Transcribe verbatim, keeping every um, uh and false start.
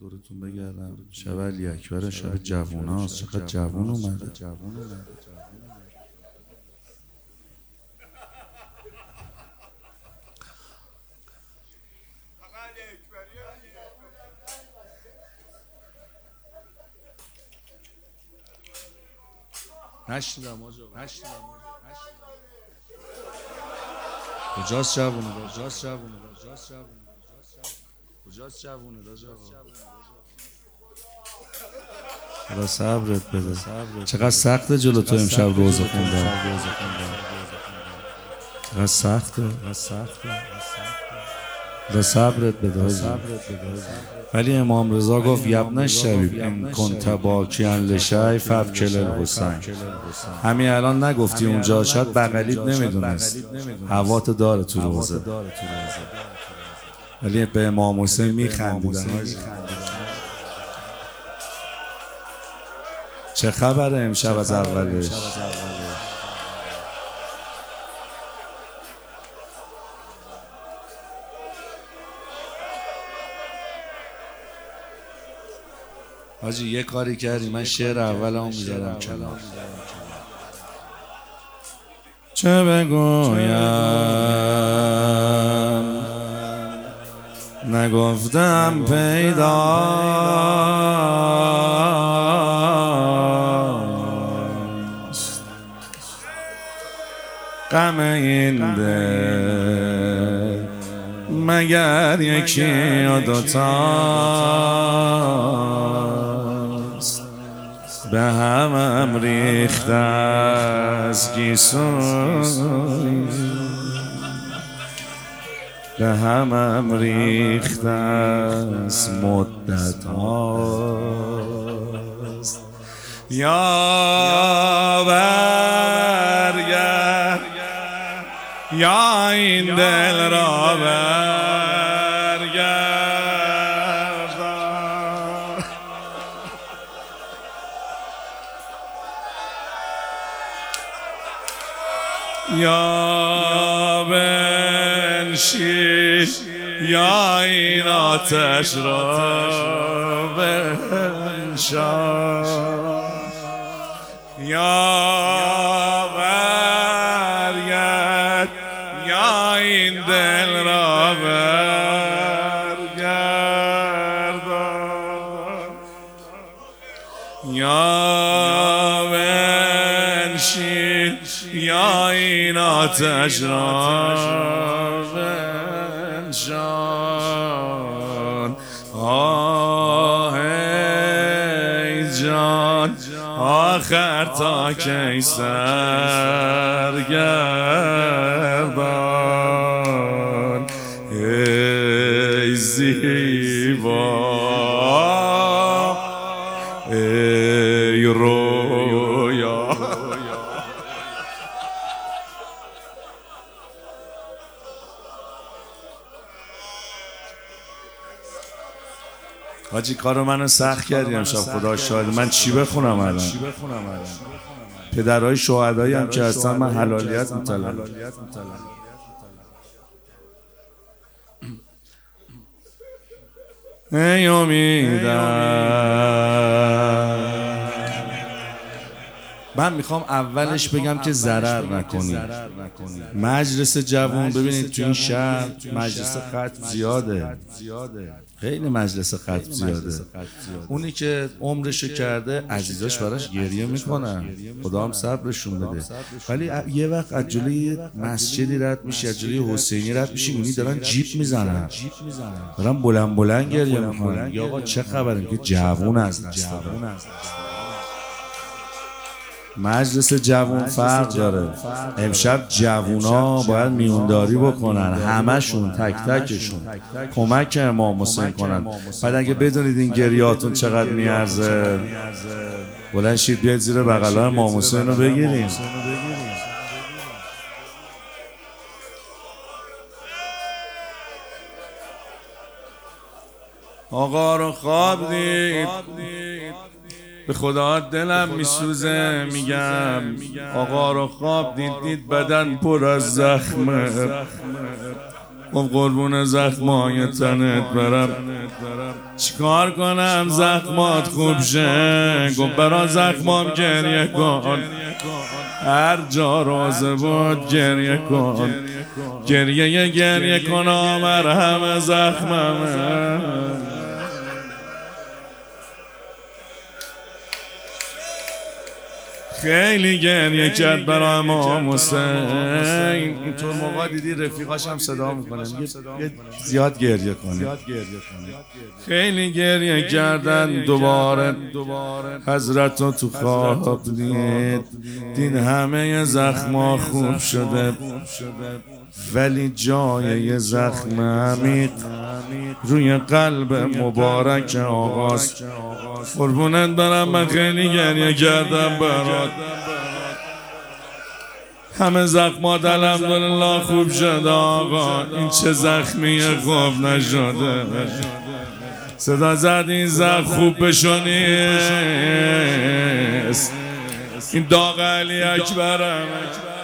دورتون بگردم. شب علی اکبر، شب جووناست. چقدر جوون اومده. نشنیدم آجا، نشنیدم کجاست جوونه؟ کجاست جوونه؟ کجاست جوونه؟ کجاست جوونه؟ خدا صبرت بده. چقدر سخته جلو تو امشب روزه خوندن. چقدر سخته. خدا صبرت بده. ولی امام رضا گفت یبن الشبیب ان کنت باکیا لشیء فابکی الحسین. همین الان نگفتی اونجا، شاید بغلیت نمیدونست هوات داره تو روزه، ولی به امام حسین میخندیدن. چه خبره امشب از اولش؟ حاجی یه کاری کردی، من شعر اول هم میذارم کلام. چه بگویم نگفتم پیداست، غم این دل مگر یکی و دوتاست، به همم ریخته از گیسوی، به همم ریخته از مدت هاست. یا برگرد یا این دل را برگردان، یا بنشین یا این آتش را بنشان، یا برگرد یا این دل را برگردان، یا بنشین یا این آتش را بنشان. آه ای جان آخر تا کی سرگردان، ای زیبا ای رویا. حاجی کارو منو سخت کردی امشب، خدا شاهد. من چی بخونم الان؟ پدرهای شهدایی هم که هستن من حلالیت میطلبم. ای امیدم، من میخوام اولش بگم که ضرر نکنید. مجلس جوون ببینید تو این شهر مجلس ختم زیاده، خیلی مجلس ختم زیاده. اونی که عمرشو کرده عزیزاش براش گریه میکنن، خدا هم صبرشون بده. ولی یه وقت از جلوی مسجدی رد میشی، از جلوی حسینی رد میشی، اونی دارن جیپ میزنن، دارن بلند بلند گریه میکنن. یا آقا چه خبره که جوون از دست دادن. مجلس جوون فرق داره. امشب جوونا باید میونداری بکنن، همشون تک تکشون کمک امام حسین کنن. بعد اگه بدونید این گریاتون چقدر میارزه، بلند شید بیاید زیر بغل امام حسین رو بگیریم. آقا رو خواب دید، به خدا دلم میسوزه، میگم آقا رو خواب دید، دید بدن پر از زخمه، گفت قربون زخمای تنت برم چیکار کنم زخمات خوب شه؟ گفت برا زخمام گریه کن، هر جا روزه بود گریه کن، گریه گریه کن مرهم زخممه. خیلی گریه کرد برای امام حسین. اینطور موقع دیدی رفیقاش هم صدا میکنه میگه زیاد گریه کنه. خیلی گریه کردن. دوباره حضرت رو تو خواب دید، دید همه زخما خوب شده ولی جای زخم عمیق روی قلب مبارک آقاست. قربونت برم من خیلی گریه کردم برات، همه زخمات الحمدلله خوب شده آقا، این چه زخمی خوب نشده. صدا زد این زخم خوب بشو نیست، این داغ علی اکبرم.